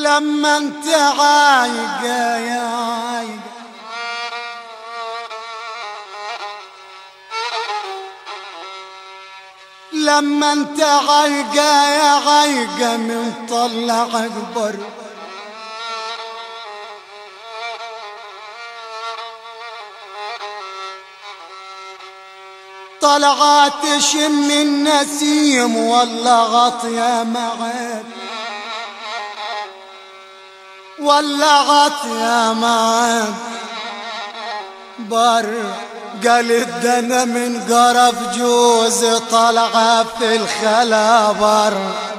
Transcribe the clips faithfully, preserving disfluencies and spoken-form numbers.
لما انت عايقة يا عايقة لما انت عايقة يا عايقة من طلع اكبر طلعات شم النسيم والله غطية معاك والله غطية معاك بر قالت ده انا من قرف جوز طلعة في الخلا بر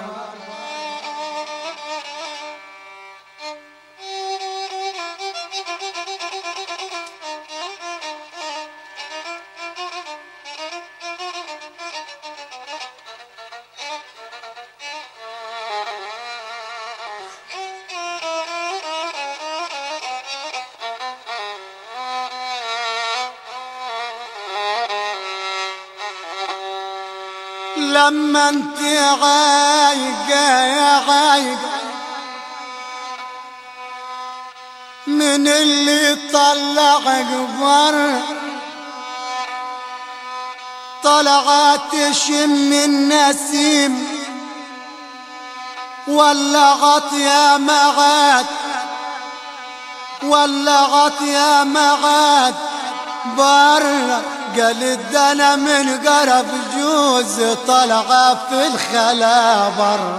لما انت عايقة يا عايقة من اللي طلعك بر طلعت شم النسيم ولا غطية معاك ولا غطية معاك بر قالت ده انا من قرف جوز طلعة في الخلا بر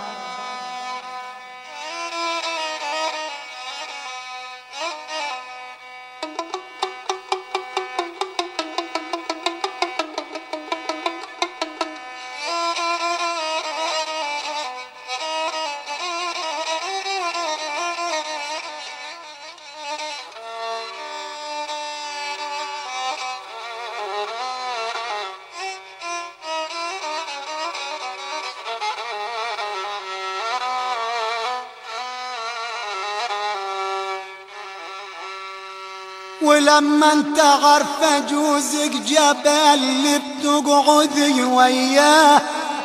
ولما انت عارفة جوزك جبل اللي بتقعدي وياه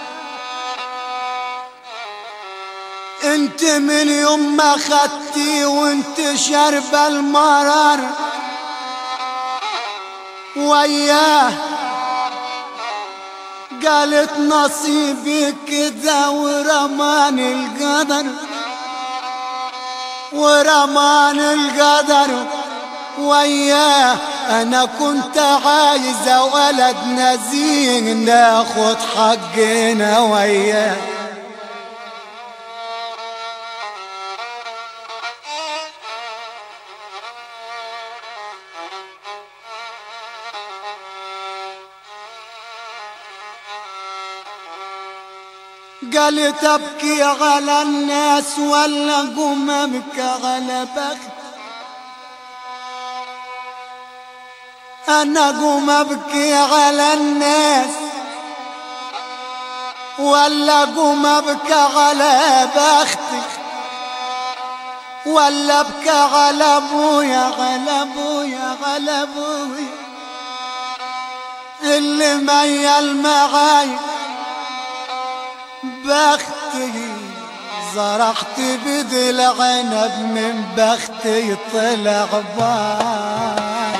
انت من يوم ما خدتي وانت شاربة المرار وياه قالت نصيبي كده ورمان القدر ورمان القدر وياه انا كنت عايزة ولد نزيه ناخد حقنا وياه قالت ابكي على الناس ولا قوم ابكي على بخت انا قوم ابكي على الناس ولا قوم ابكي على بختي ولا ابكي على ابويا على ابويا على ابويا اللي ميل معاي بختي زرعت بدي العنب من بختي طلع بار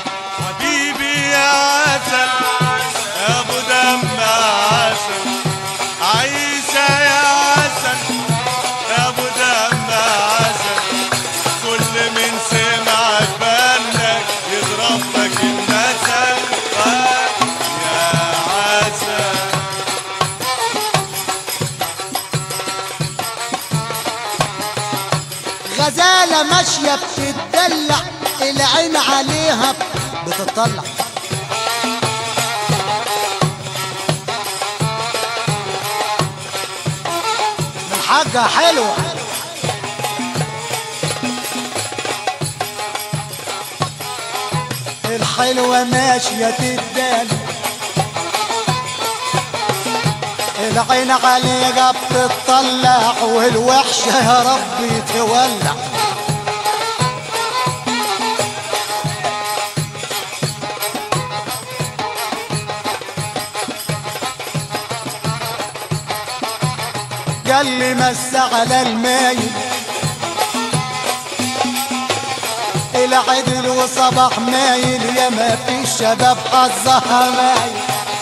يا عسل يا ابو دم عسل عيسى يا عسل يا ابو دم عسل كل من سمعك بالك يضرب لك المثل يا عسل غزالة ماشية بتدلع العين عليها بتطلع حاجة حلوة الحلوة ماشية تدال العين عليها بتطلع والوحشة يا ربي تولع قال لي مس على الماي العدل وصباح مايل يا ما في الشباب حظها مايل.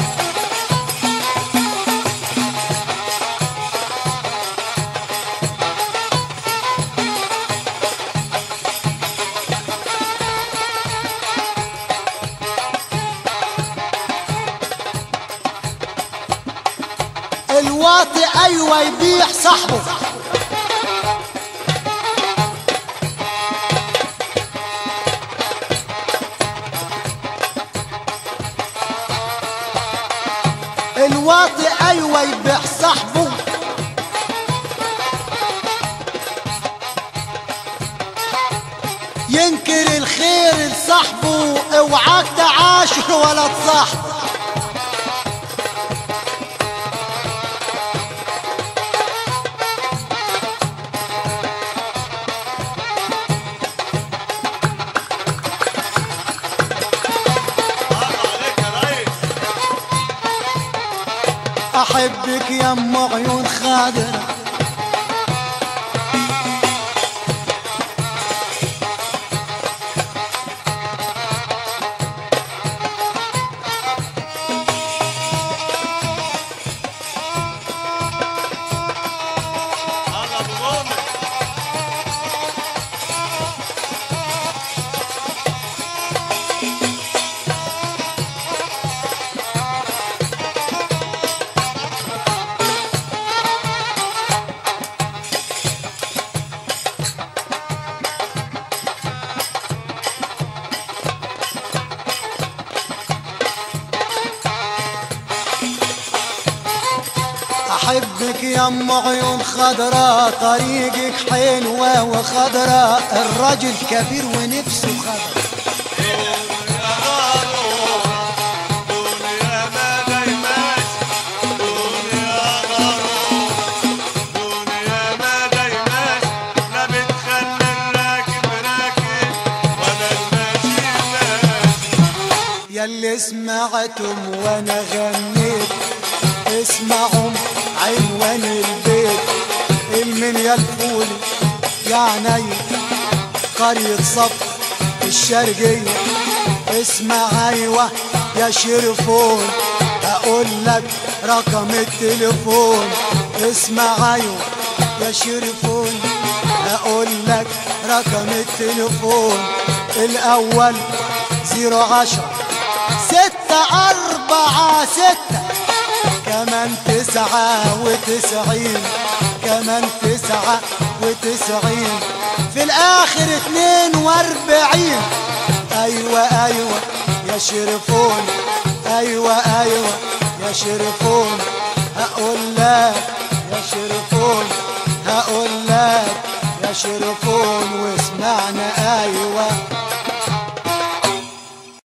الواطي ايوه يبيع صاحبه، الواطي ايوه يبيع صاحبه، ينكر الخير لصاحبه، اوعاك تعاشر ولا تصاحبه. احبك يا ام عيون خادرة، احبك يا ام عيون خضراء، طريقك حلوة وخضراء، الرجل كبير ونفسه خضرا. ياللي سمعتم وانا غنيت اسمعوا عنوان البيت، المنيا الفولي يا عيني قرية صف الشرقية. اسمع ايوه يا شرفون اقول لك رقم التليفون، اسمع ايوه يا شرفون اقول لك رقم التليفون، الاول زيرو عشرة ستة أربعة ستة كمان تسعة وتسعين، كمان تسعة وتسعين في الآخر اتنين واربعين. أيوة أيوة يا شرفون، أيوة أيوة يا شرفون هقول لك يا شرفون، هقول لك يا شرفون واسمعنا أيوة.